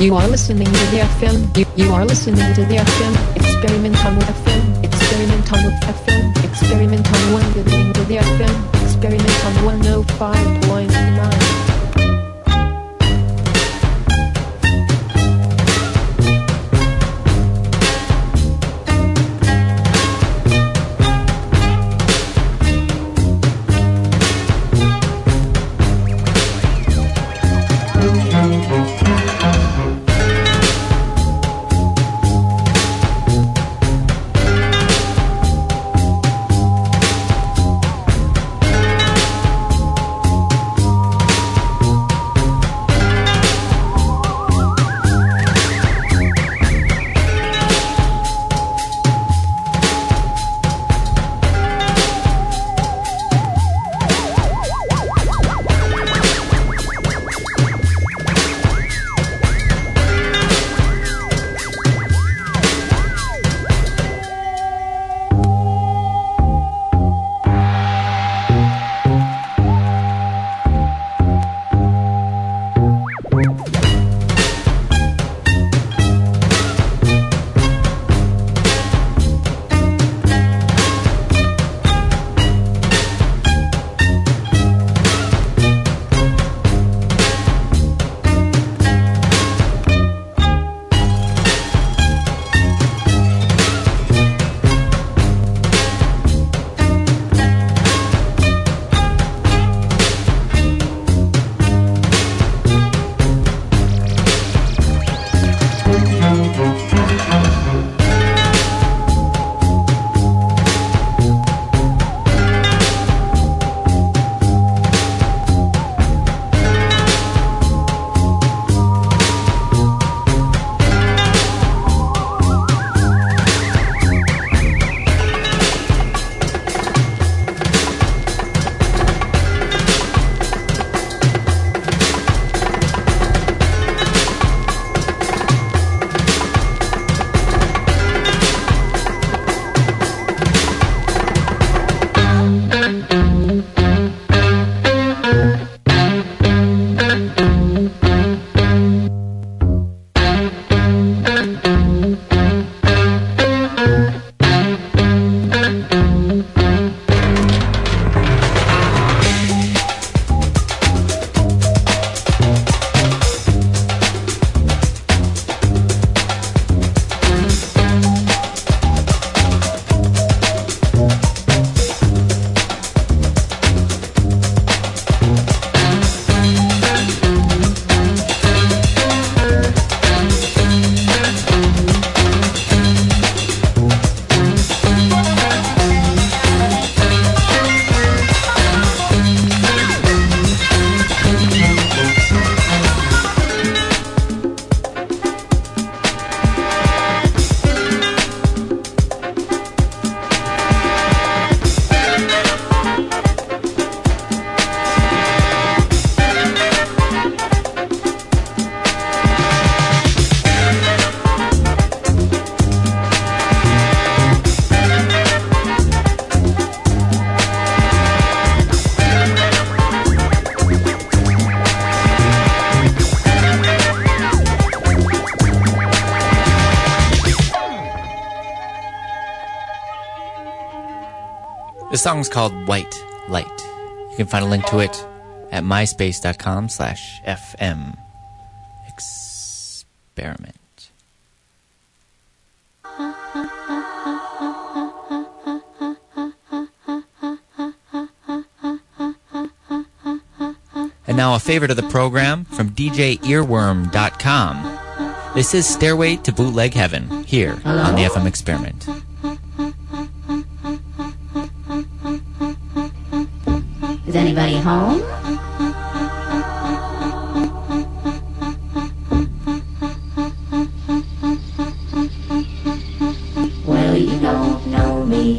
You are listening to the FM. You are listening to the FM. Experimental FM. Experimental FM. Experimental 1 listening to the FM. Experimental 105.9. The song's called White Light. You can find a link to it at myspace.com/FM experiment. And now a favorite of the program from DJEarworm.com. This is Stairway to Bootleg Heaven here on the FM Experiment. Is anybody home? Well, you don't know me,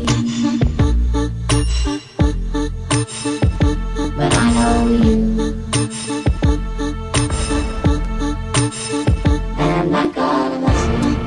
but I know you, and I gotta listen.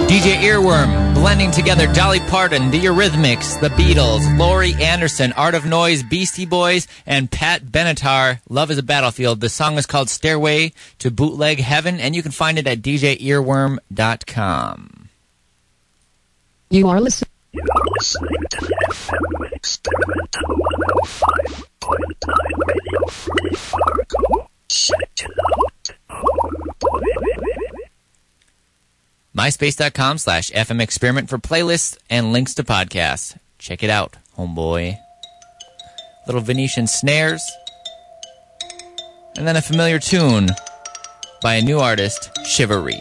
DJ Earworm, blending together Dolly Parton, The Eurythmics, The Beatles, Laurie Anderson, Art of Noise, Beastie Boys, and Pat Benatar, Love is a Battlefield. The song is called Stairway to Bootleg Heaven, and you can find it at djearworm.com. You are listening to the FM Experimental 105.9 Radio Free Fargo. Check it out. MySpace.com/FM Experiment for playlists and links to podcasts. Check it out, homeboy. Little Venetian snares. And then a familiar tune by a new artist, Shivery.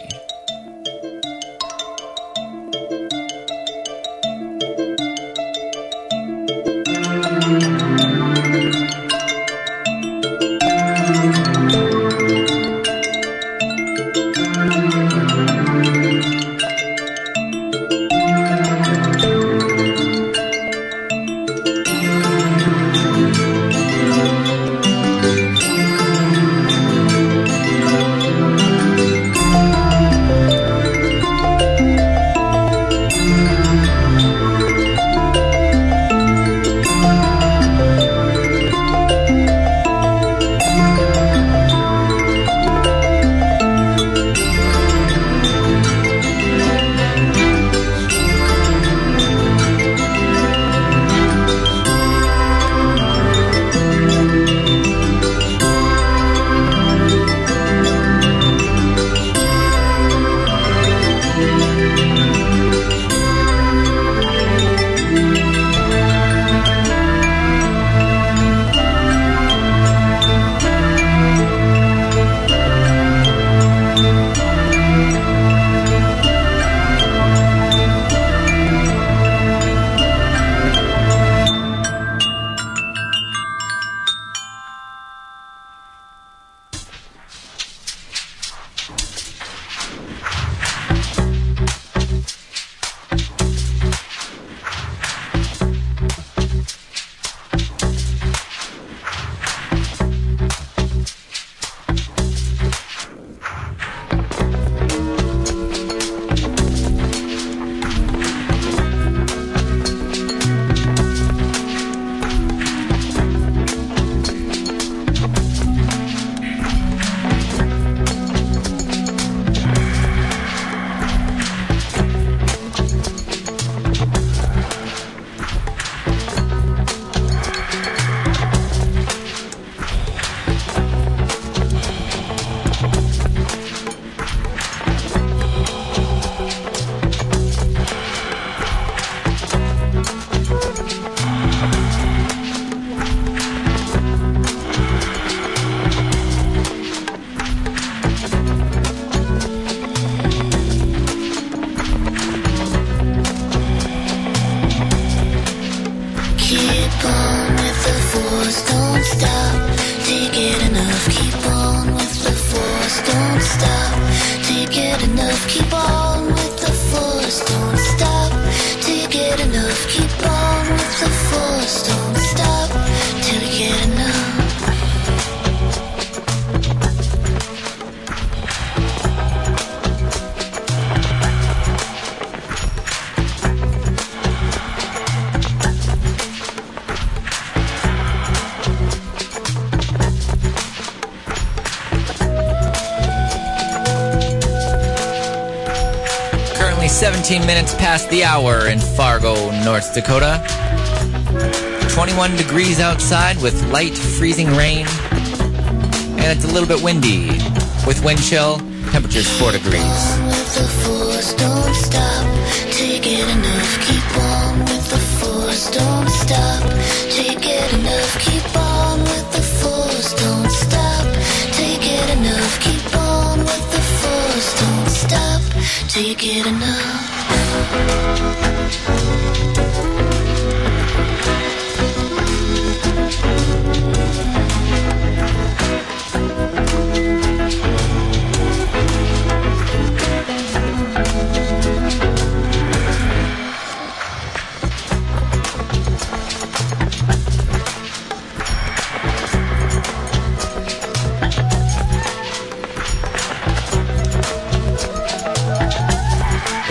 Currently 17 minutes past the hour in Fargo, North Dakota. 21 degrees outside with light freezing rain. And it's a little bit windy. With wind chill, temperature's 4 degrees. With the force, don't stop till you get enough. Keep on with the force, don't stop till you get enough. Keep on with the force, don't stop till you get enough. Keep on with the force, don't stop till you get enough.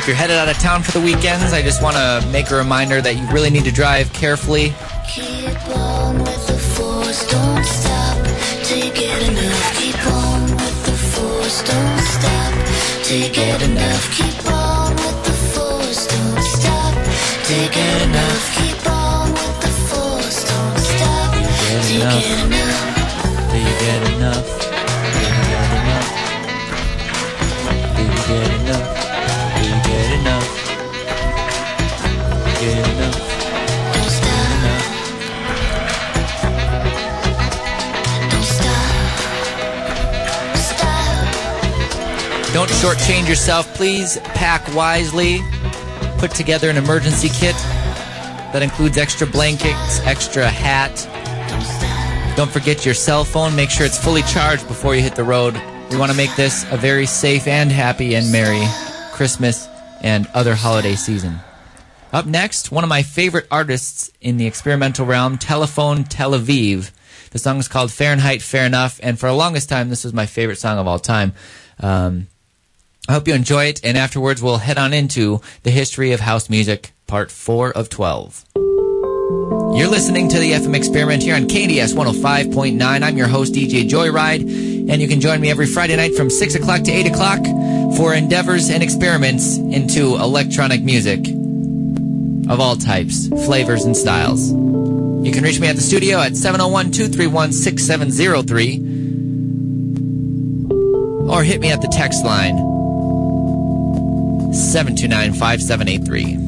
you're headed out of town for the weekends, I just want to make a reminder that you really need to drive carefully. Keep on with the force, don't stop till you get enough. Keep on with the force, don't stop till you get enough. Keep on with the force, don't stop till you get enough. Keep on with the force, don't stop till you get enough. Till you get enough. Till you get enough. Till you get enough. Till you get enough. Don't stop. Don't stop. Stop. Don't shortchange yourself, please. Pack wisely. Put together an emergency kit that includes extra blankets, extra hat. Don't forget your cell phone. Make sure it's fully charged before you hit the road. We want to make this a very safe and happy and merry Christmas and other holiday season. Up next, one of my favorite artists in the experimental realm, Telephone Tel Aviv. The song is called Fahrenheit Fair Enough, and for the longest time, this was my favorite song of all time. I hope you enjoy it, and afterwards we'll head on into the history of house music, part 4 of 12. You're listening to the FM Experiment here on KDS 105.9. I'm your host, DJ Joyride, and you can join me every Friday night from 6 o'clock to 8 o'clock for endeavors and experiments into electronic music of all types, flavors, and styles. You can reach me at the studio at 701-231-6703 or hit me at the text line 729-5783.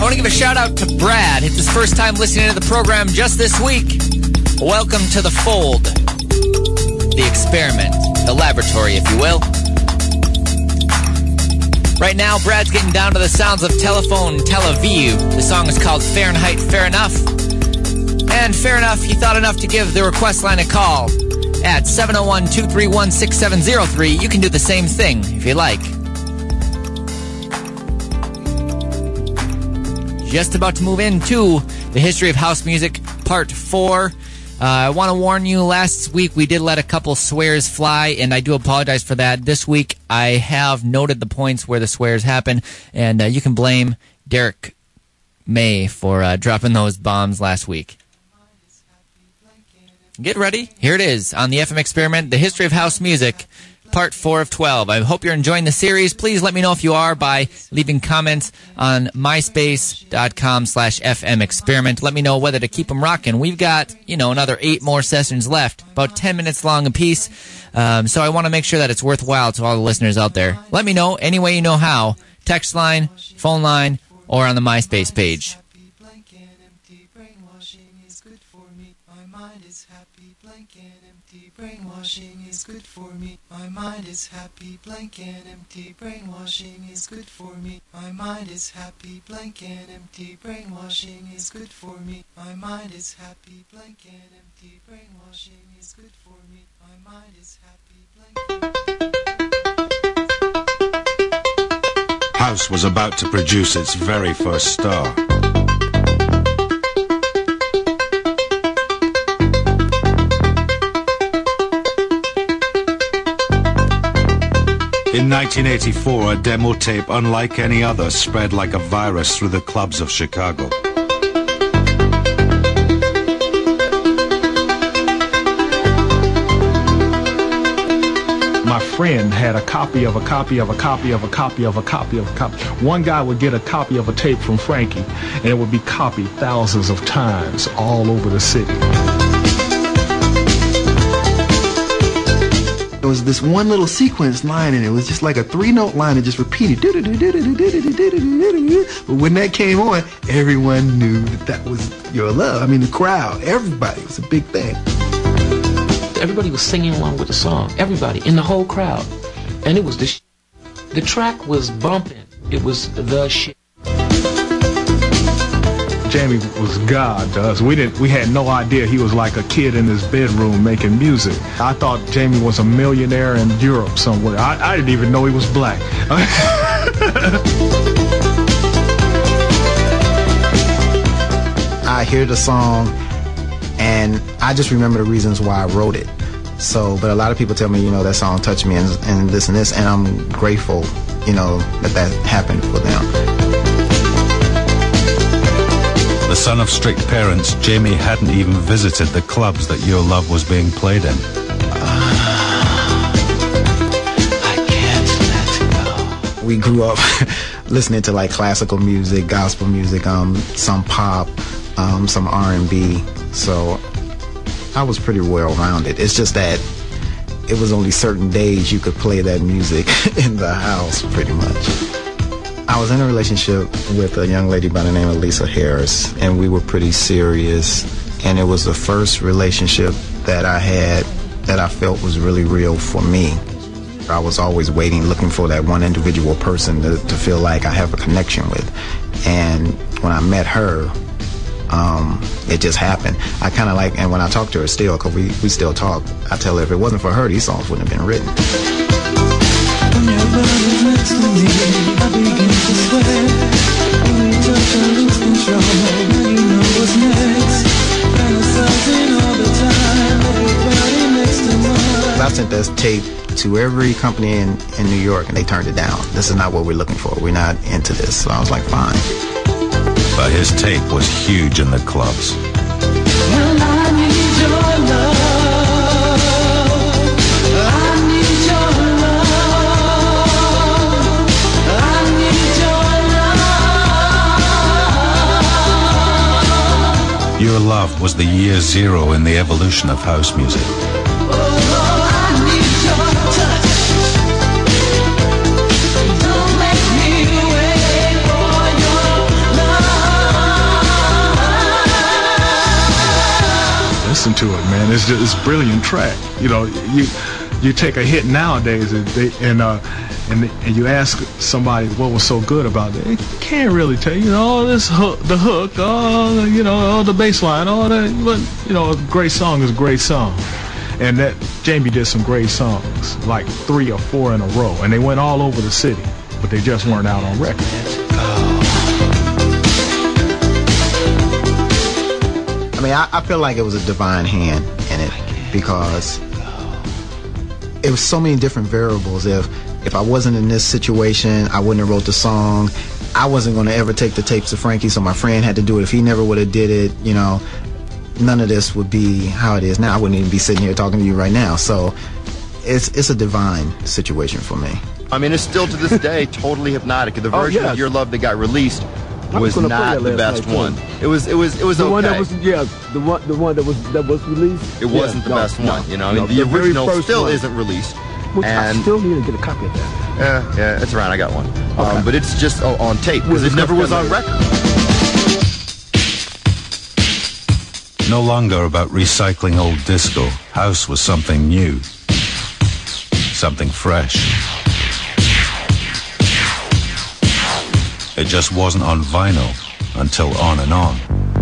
want to give a shout out to Brad. It's his first time listening to the program just this week. Welcome to the fold. The experiment. The laboratory, if you will. Right now, Brad's getting down to the sounds of Telephone Tel Aviv. The song is called Fahrenheit Fair Enough. And fair enough, he thought enough to give the request line a call at 701-231-6703. You can do the same thing if you like. Just about to move into the history of house music, part 4. I want to warn you, last week we did let a couple swears fly, and I do apologize for that. This week I have noted the points where the swears happen, and you can blame Derek May for dropping those bombs last week. Get ready. Here it is on the FM Experiment, the history of house music, part 4 of 12. I hope you're enjoying the series. Please let me know if you are by leaving comments on myspace.com/FM Experiment. Let me know whether to keep them rocking. We've got, another 8 more sessions left, about 10 minutes long apiece. So I want to make sure that it's worthwhile to all the listeners out there. Let me know any way you know how. Text line, phone line, or on the MySpace page. Brainwashing is good for me. My mind is happy, blank and empty. Brainwashing is good for me. My mind is happy, blank and empty. Brainwashing is good for me. My mind is happy, blank and empty. Brainwashing is good for me. My mind is happy, blank. House was about to produce its very first star. In 1984, a demo tape unlike any other spread like a virus through the clubs of Chicago. My friend had a copy of a copy of a copy of a copy of a copy of a copy. One guy would get a copy of a tape from Frankie, and it would be copied thousands of times all over the city. There was this one little sequence line, and it was just like a 3-note line that just repeated. But when that came on, everyone knew that was Your Love. I mean, the crowd, everybody. It was a big thing. Everybody was singing along with the song. Everybody in the whole crowd, and it was the. The track was bumping. It was the shit. Jamie was God to us. We had no idea he was like a kid in his bedroom making music. I thought Jamie was a millionaire in Europe somewhere. I didn't even know he was black. I hear the song, and I just remember the reasons why I wrote it. But a lot of people tell me, that song touched me and this and this, and I'm grateful, that happened for them. The son of strict parents, Jamie hadn't even visited the clubs that Your Love was being played in. I can't let go. We grew up listening to like classical music, gospel music, some pop, some R&B. So I was pretty well-rounded. It's just that it was only certain days you could play that music in the house, pretty much. I was in a relationship with a young lady by the name of Lisa Harris, and we were pretty serious, and it was the first relationship that I had that I felt was really real for me. I was always waiting, looking for that one individual person to feel like I have a connection with. And when I met her, it just happened. I kind of like, and when I talk to her still, because we still talk, I tell her if it wasn't for her, these songs wouldn't have been written. I sent this tape to every company in New York, and they turned it down. This is not what we're looking for. We're not into this. So I was like, fine. But his tape was huge in the clubs. Well, I need your love. I need your love. I need your love. Your Love was the year zero in the evolution of house music. Don't make me wait for your love. listen to it, man. It's just it's a brilliant track. You know, you take a hit nowadays and you ask somebody what was so good about it, they can't really tell you. You know, this hook, the hook, the bass line, all that. But you know, a great song is a great song. And that Jamie did some great songs, like 3 or 4 in a row, and they went all over the city, but they just weren't out on record. I mean, I feel like it was a divine hand in it because it was so many different variables. If I wasn't in this situation, I wouldn't have wrote the song. I wasn't going to ever take the tapes to Frankie, so my friend had to do it. If he never would have did it, you know, none of this would be how it is now. I wouldn't even be sitting here talking to you right now. So it's a divine situation for me. I mean, it's still to this day totally hypnotic. The version of Your Love that got released was not the best one. It was the okay. One that was, the one that was released. It wasn't the best one, you know. I mean, the original still isn't released. Which I still need to get a copy of that. Yeah, it's around. I got one. Okay. But it's just on tape because it never was on record. No longer about recycling old disco, house was something new, something fresh. It just wasn't on vinyl until On and On.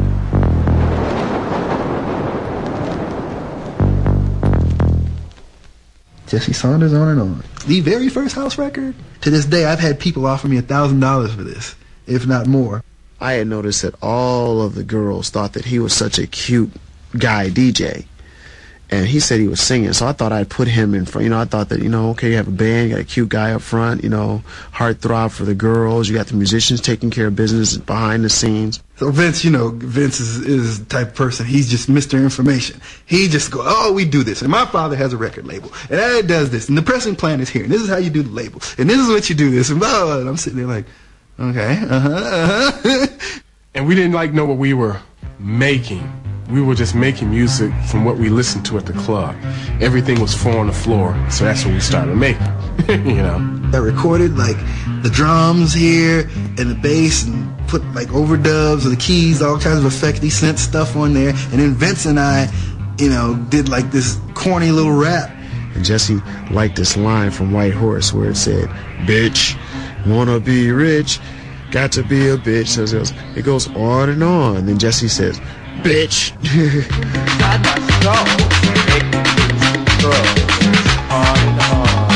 Jesse Saunders, On and On. The very first house record. To this day, I've had people offer me $1,000 for this, if not more. I had noticed that all of the girls thought that he was such a cute guy DJ. And he said he was singing, so I thought I'd put him in front. You know, I thought that, you know, okay, you have a band, you got a cute guy up front, you know, heartthrob for the girls, you got the musicians taking care of business behind the scenes. So Vince, you know, Vince is the type of person, he's just Mr. Information. He just goes, oh, we do this, and my father has a record label, and it does this, and the pressing plan is here, and this is how you do the label, and this is what you do this, and blah, blah, blah. And I'm sitting there like, okay, And we didn't know what we were making. We were just making music from what we listened to at the club. Everything was 4 on the floor, so that's what we started making, you know. I recorded the drums here and the bass and put overdubs of the keys, all kinds of effecty synth stuff on there. And then Vince and I, you know, did this corny little rap. And Jesse liked this line from White Horse where it said, "Bitch, wanna be rich, got to be a bitch." So it goes on and on. Then Jesse says, "Bitch." God, my soul. On and on.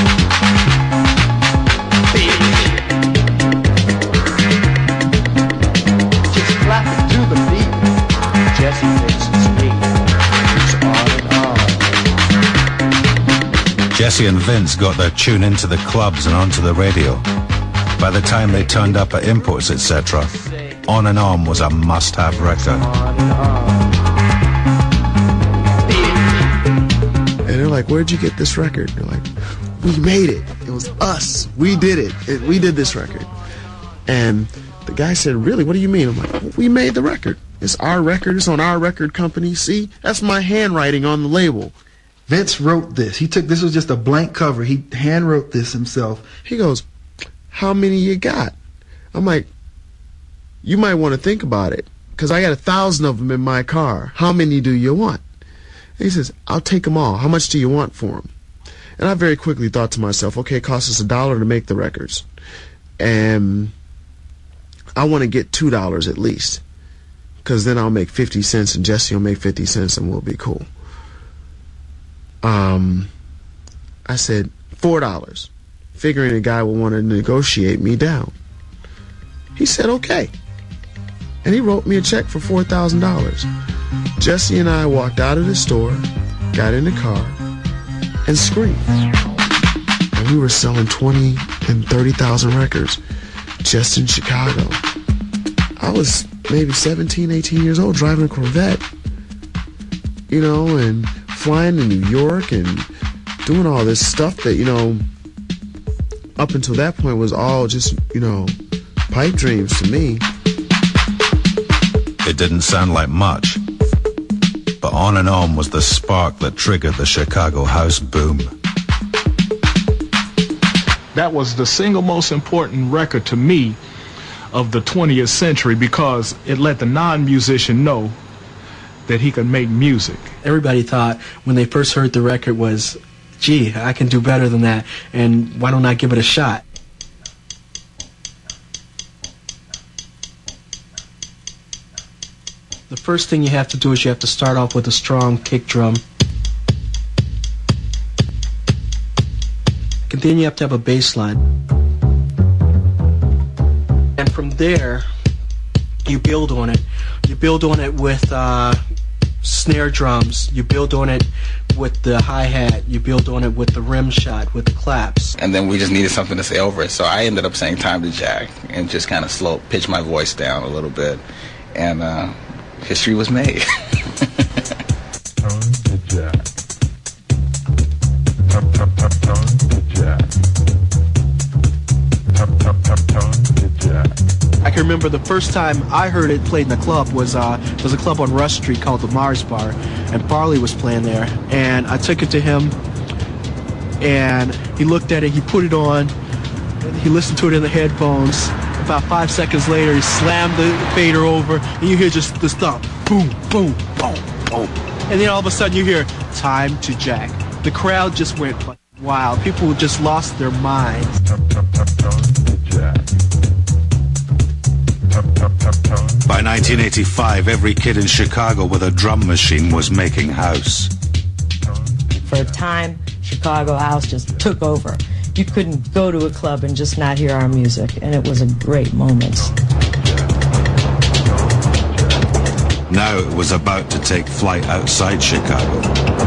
Just clapping to the beat. Jesse makes it speak. It's on and on. Jesse and Vince got their tune into the clubs and onto the radio. By the time they turned up at Imports, etc., On and On was a must-have record. And they're like, "Where'd you get this record?" They're like, "We made it. It was us. We did it. We did this record." And the guy said, "Really? What do you mean?" I'm like, "We made the record. It's our record. It's on our record company. See, that's my handwriting on the label." Vince wrote this. This was just a blank cover. He hand wrote this himself. He goes, "How many you got?" I'm like, "You might want to think about it, because I got 1,000 of them in my car. How many do you want?" And he says, "I'll take them all. How much do you want for them?" And I very quickly thought to myself, okay, it costs us $1 to make the records. And I want to get $2 at least, because then I'll make 50 cents and Jesse will make 50 cents and we'll be cool. I said $4, figuring the guy will want to negotiate me down. He said okay, and he wrote me a check for $4,000. Jesse and I walked out of the store, got in the car, and screamed. And we were selling 20 and 30,000 records just in Chicago. I was maybe 17, 18 years old, driving a Corvette, you know, and flying to New York and doing all this stuff that, you know, up until that point was all just, you know, pipe dreams to me. It didn't sound like much, but On and On was the spark that triggered the Chicago house boom. That was the single most important record to me of the 20th century, because it let the non-musician know that he could make music. Everybody thought when they first heard the record was, gee, I can do better than that, and why don't I give it a shot? The first thing you have to do is you have to start off with a strong kick drum. And then you have to have a bass line. And from there, you build on it. You build on it with snare drums. You build on it with the hi-hat. You build on it with the rim shot, with the claps. And then we just needed something to say over it. So I ended up saying Time to Jack and just kind of pitch my voice down a little bit. And history was made. Time to Jack. Time to Jack. Time to Jack. I can remember the first time I heard it played in a club was a club on Rush Street called the Mars Bar, and Farley was playing there. And I took it to him, and he looked at it, he put it on, he listened to it in the headphones. About 5 seconds later, he slammed the fader over, and you hear just this thump, boom, boom, boom, boom. And then all of a sudden you hear, Time to Jack. The crowd just went wild. People just lost their minds. By 1985, every kid in Chicago with a drum machine was making house. For a time, Chicago house just took over. You couldn't go to a club and just not hear our music, and it was a great moment. Now it was about to take flight outside Chicago.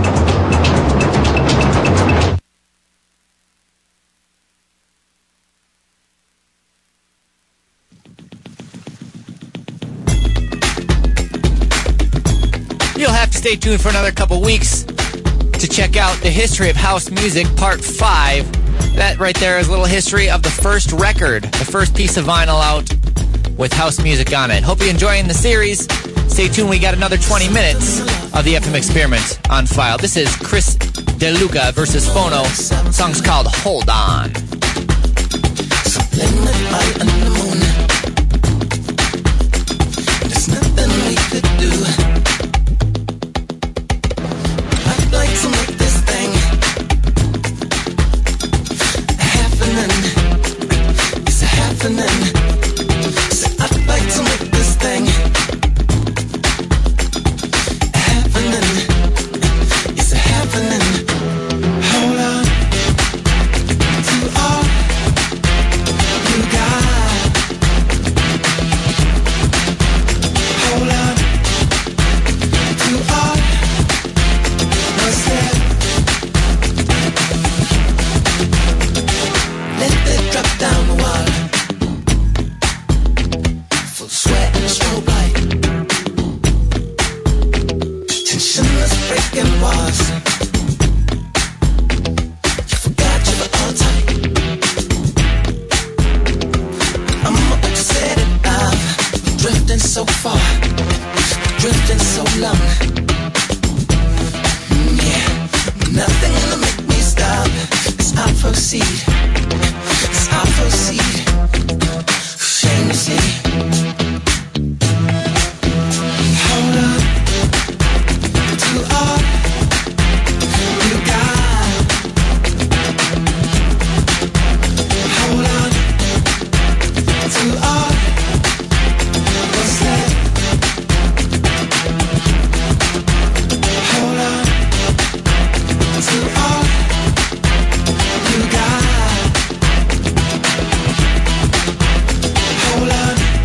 You'll have to stay tuned for another couple weeks to check out the history of house music, part 5. That right there is a little history of the first record, the first piece of vinyl out with house music on it. Hope you're enjoying the series. Stay tuned, we got another 20 minutes of the FM Experiment on file. This is Chris DeLuca versus Phono. The song's called Hold On. There's nothing we could do. I'd like to make this thing happening. It's happening. So I'd like to make this thing happening. It's happening. Hold on to all you got. Hold on to all what's there. Let it drop down the water. Full sweat and strobe light. Tensionless breaking walls. You forgot you were all tight. I'm about to set it off. We're drifting so far, drifting so long. Yeah, nothing gonna make me stop. As I proceed, as I proceed. Shamelessly. Hold on to all you got. Hold on to all what's left. Hold on to all you got. Hold on.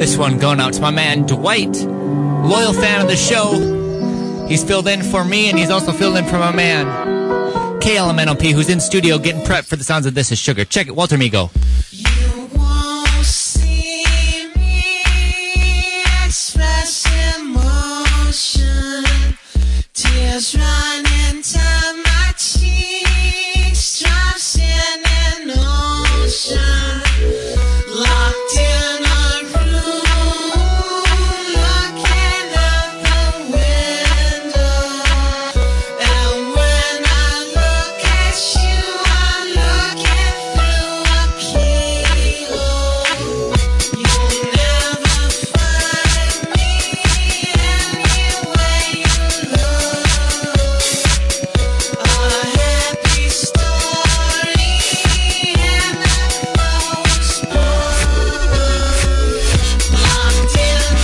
This one going out to my man Dwight, loyal fan of the show. He's filled in for me, and he's also filled in for my man KLMNOP, who's in studio getting prepped for the sounds of This Is Sugar. Check it, Walter Migo. You won't see me express emotion. Tears running down my cheeks, drops in an ocean. Locked in a room, looking out the window. And when I look at you, I'm looking through a keyhole. You'll never find me anywhere you look. A happy story in a postbook. Locked in a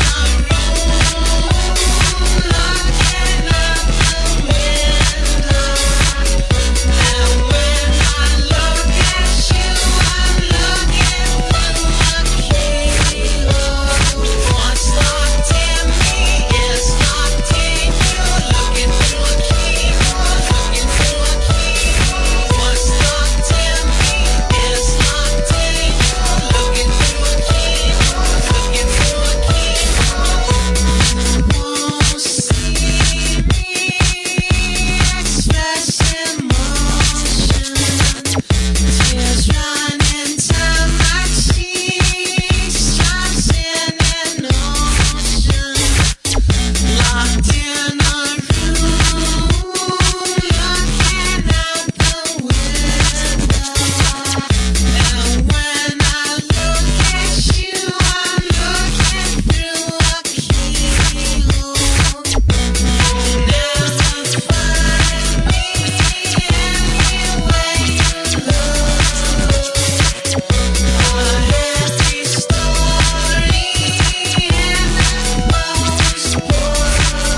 room, looking out the window. And when I look at you, I'm looking through a keyhole. What's locked in me is locked in you. Looking through a keyhole, looking through a keyhole. What's locked in me is locked in you. Looking through a keyhole, looking through a keyhole. Won't see me express emotion. Tears running down my cheeks, drops in an ocean. Locked in a room, looking out the window. And when I look at you, I'm looking through a keyhole. You'll never find me anywhere you look. A happy story in a postbook.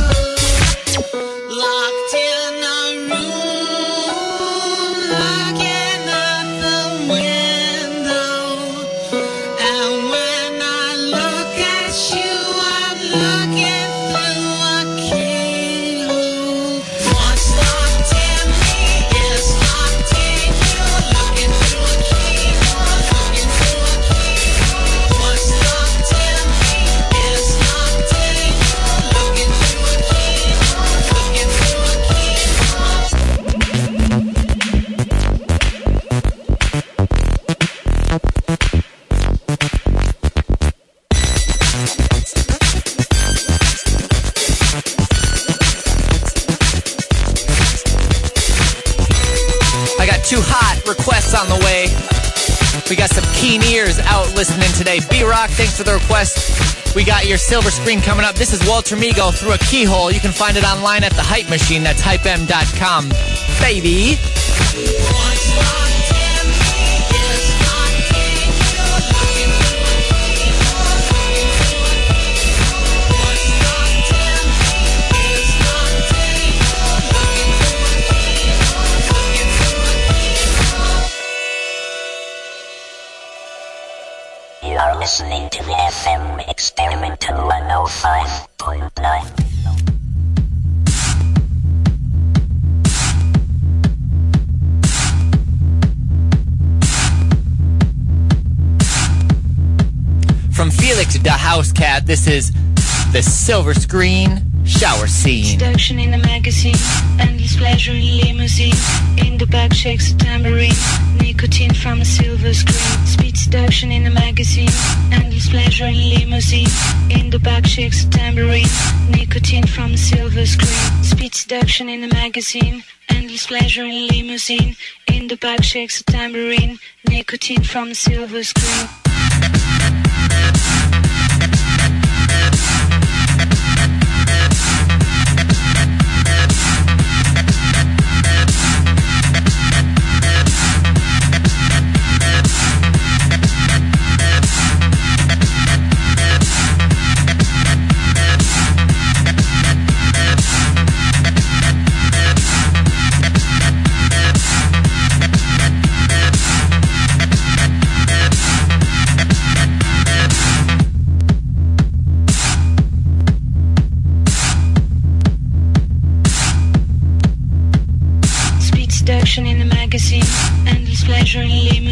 Locked in a room, looking out the window. And when I look at you, I'm looking through a keyhole. What's locked in me is locked in you. Looking through a keyhole, looking through a keyhole. What's locked in me is locked in you. Looking through a keyhole, looking through a keyhole. I got two hot requests on the way. We got some keen ears out listening today. B-Rock, thanks for the request. We got your silver screen coming up. This is Walter Migo, Through a Keyhole. You can find it online at the Hype Machine. That's hypem.com. Baby. What's locked in me is locked in you. Looking through a keyhole, looking through a keyhole. What's locked in me is locked in you. Looking through a keyhole, looking through a keyhole. You are listening to the FM Experimental 105.9. From Felix the House Cat, this is the silver screen shower scene. Seduction in the magazine, endless pleasure in limousine. In the back shakes a tambourine, nicotine from a silver screen. Speed seduction in the magazine, endless pleasure in limousine. In the back shakes a tambourine, nicotine from a silver screen. Speed seduction in the magazine, endless pleasure in limousine. In the back shakes a tambourine, nicotine from a silver screen.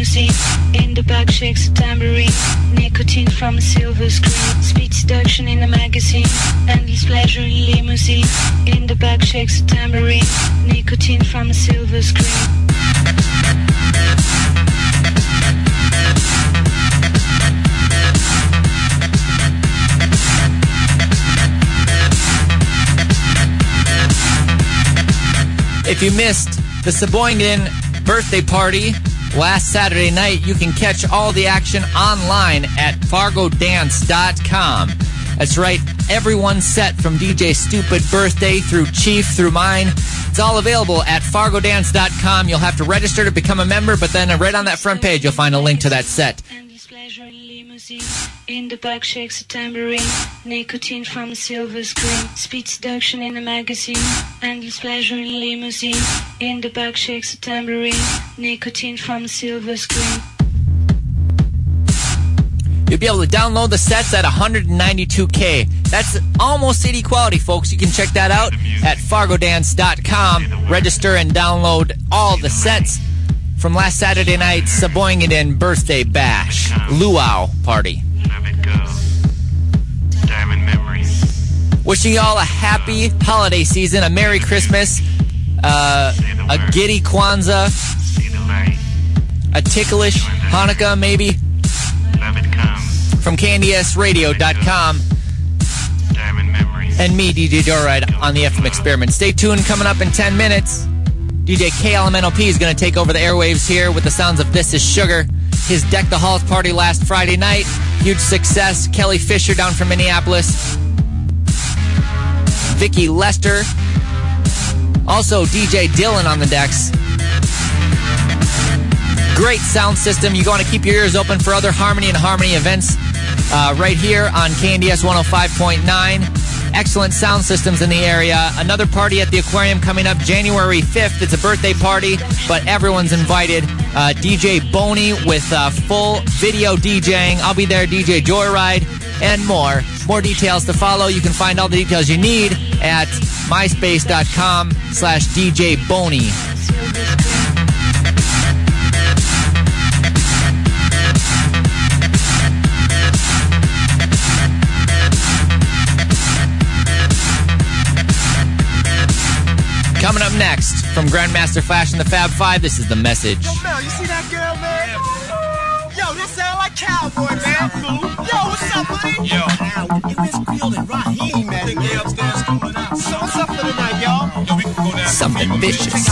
limousine. In the back shakes a tambourine. Nicotine from a silver screen. Speed seduction in a magazine. Endless pleasure in limousine. In the back shakes a tambourine. Nicotine from a silver screen. If you missed the Sheboygan birthday party last Saturday night, you can catch all the action online at fargodance.com. That's right, everyone's set from DJ Stupid Birthday through Chief through mine. It's all available at fargodance.com. You'll have to register to become a member, but then right on that front page you'll find a link to that set. In the back shakes a tambourine. Nicotine from a silver screen. Speed seduction in a magazine. Endless pleasure in limousine. In the back shakes a tambourine. Nicotine from a silver screen. You'll be able to download the sets at 192K. That's almost CD quality, folks. You can check that out at fargodance.com. Register and download all the sets from last Saturday night's Sheboygan birthday bash, luau party. Wishing you all a happy holiday season, a Merry Christmas, a giddy Kwanzaa, a ticklish Hanukkah maybe. From CandySradio.com. And me, DJ Joyride, on the FM Experiment. Stay tuned. Coming up in 10 minutes, DJ KLMNOP is going to take over the airwaves here with the sounds of This Is Sugar. His Deck the Halls party last Friday night. Huge success. Kelly Fisher down from Minneapolis. Vicky Lester. Also DJ Dylan on the decks. Great sound system. You want to keep your ears open for other Harmony and Harmony events right here on KNDS 105.9. Excellent sound systems in the area. Another party at the Aquarium coming up January 5th. It's a birthday party, but everyone's invited. DJ Boney with full video DJing. I'll be there, DJ Joyride, and more. More details to follow. You can find all the details you need at myspace.com/DJ Boney. Coming up next, from Grandmaster Flash and the Fab Five, this is The Message. Yo, Mel, you see that girl, man? Yo, that sound like Cowboy, man. Yo, what's up, buddy? Yo. You Miss Creole and Raheem, man. Think they upstairs cooling out. So what's up for the night, y'all? Yo, we can go down. Something vicious.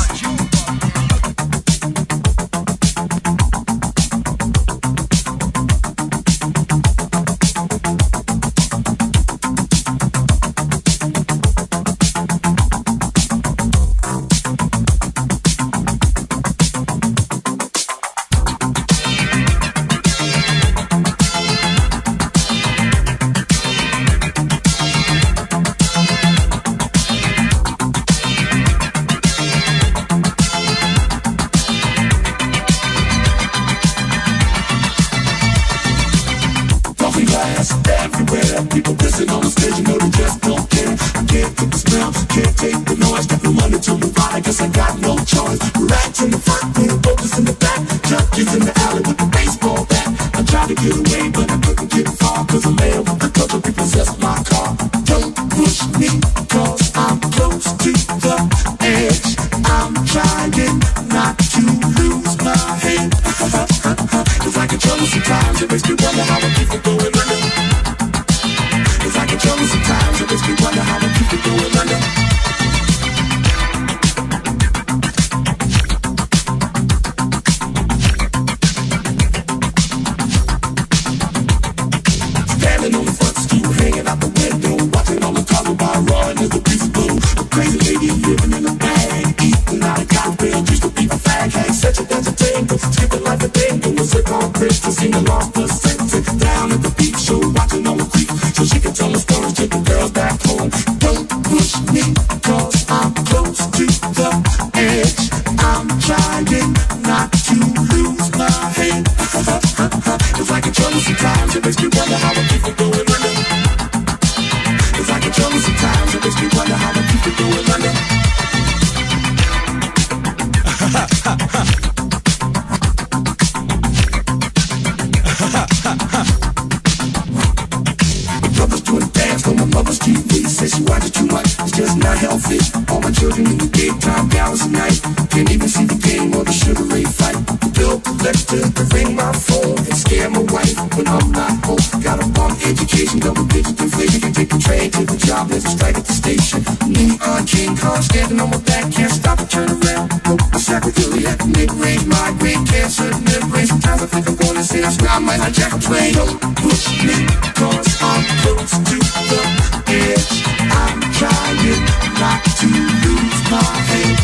outfit. All my children in the daytime, hours at night. Can't even see the game or the Sugar Ray fight. Bill collector to ring my phone and scare my wife when I'm not home. Got a bum education, double digit inflation. Can take the train to the job, there's a strike at the station. Neon King Kong standing on my back, can't stop or turn around. Nope, a sacroiliac, mid-range, migraine, cancer, mid-range. Sometimes I think I'm gonna say that's why I might hijack a plane. Don't push me, cause I'm close to the edge. I'm trying not to lose my head.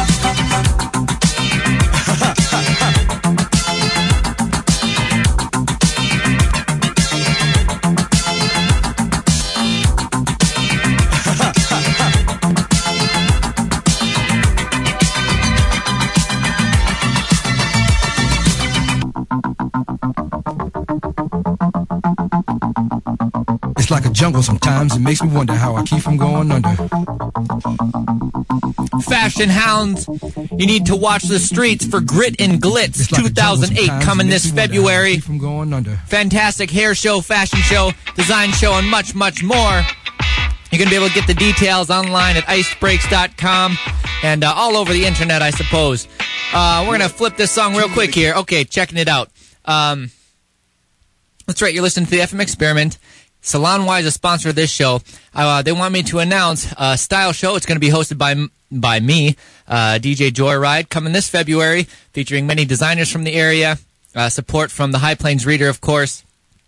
Like a jungle sometimes. It makes me wonder how I keep from going under. Fashion Hounds, you need to watch the streets for Grit and Glitz 2008 coming this February. From going under. Fantastic hair show, fashion show, design show, and much, much more. You're going to be able to get the details online at icebreaks.com and all over the internet, I suppose. We're going to flip this song real quick here. Okay, checking it out. That's right, you're listening to the FM Experiment. Salon-wise, a sponsor of this show. They want me to announce a style show. It's going to be hosted by me, DJ Joyride, coming this February, featuring many designers from the area, support from the High Plains Reader, of course,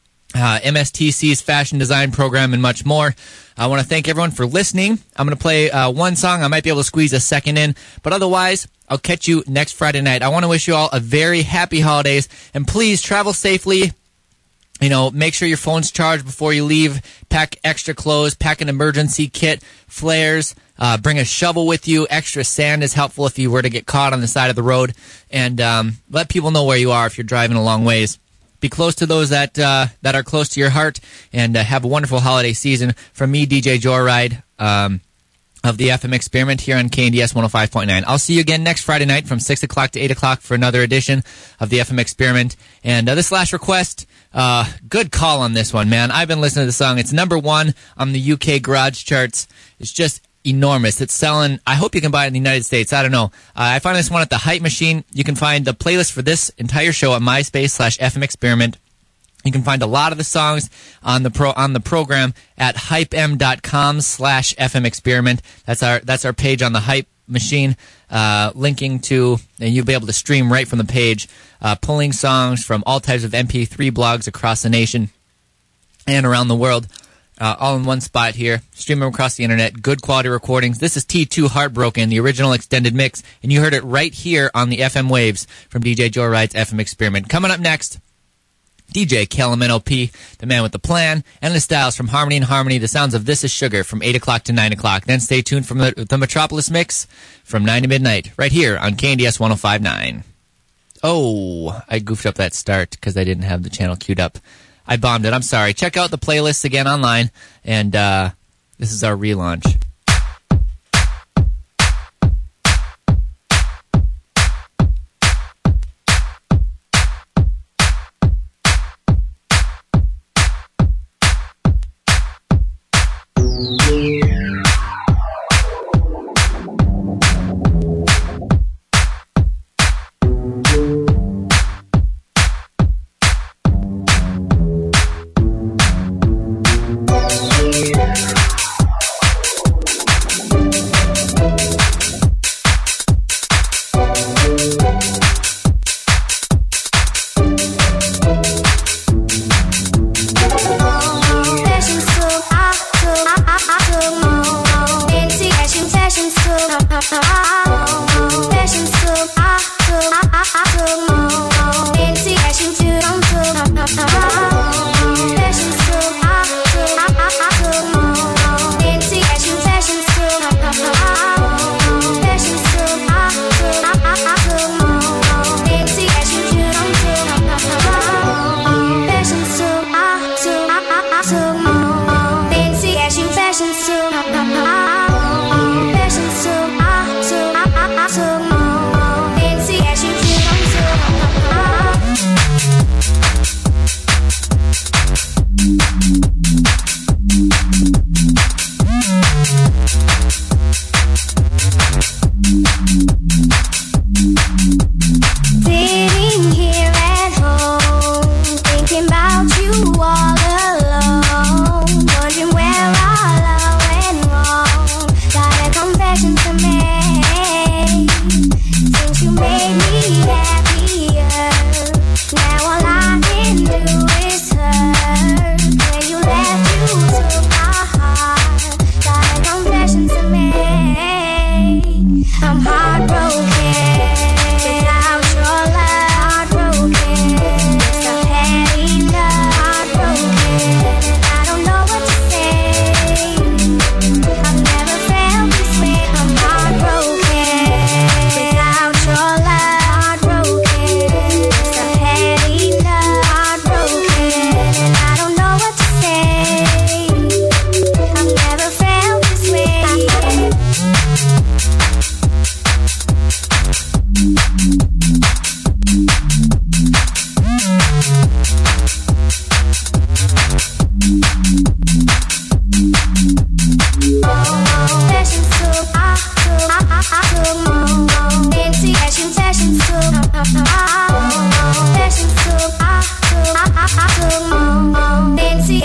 MSTC's fashion design program, and much more. I want to thank everyone for listening. I'm going to play one song. I might be able to squeeze a second in, but otherwise, I'll catch you next Friday night. I want to wish you all a very happy holidays, and please travel safely. You know, make sure your phone's charged before you leave. Pack extra clothes. Pack an emergency kit. Flares. Bring a shovel with you. Extra sand is helpful if you were to get caught on the side of the road. And let people know where you are if you're driving a long ways. Be close to those that are close to your heart. And have a wonderful holiday season. From me, DJ Joyride, of the FM Experiment here on KNDS 105.9. I'll see you again next Friday night from 6 o'clock to 8 o'clock for another edition of the FM Experiment. And this last request, good call on this one, man. I've been listening to the song. It's number 1 on the UK garage charts. It's just enormous. It's selling. I hope you can buy it in the United States. I don't know. I found this one at the Hype Machine. You can find the playlist for this entire show at MySpace/FM Experiment. You can find a lot of the songs on the program at hypem.com/FM Experiment. That's our page on the Hype Machine, linking to, and you'll be able to stream right from the page, pulling songs from all types of MP3 blogs across the nation and around the world, all in one spot here. Stream them across the internet. Good quality recordings. This is T2 Heartbroken, the original extended mix, and you heard it right here on the FM waves from DJ Joyride's FM Experiment. Coming up next, DJ Kellum NLP, the man with the plan, and the styles from Harmony and Harmony, the sounds of This Is Sugar from 8 o'clock to 9 o'clock. Then stay tuned for the Metropolis Mix from 9 to midnight, right here on KNDS 105.9. Oh, I goofed up that start because I didn't have the channel queued up. I bombed it. I'm sorry. Check out the playlists again online, and this is our relaunch.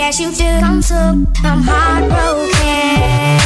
Yes, you do. Come to, I'm heartbroken.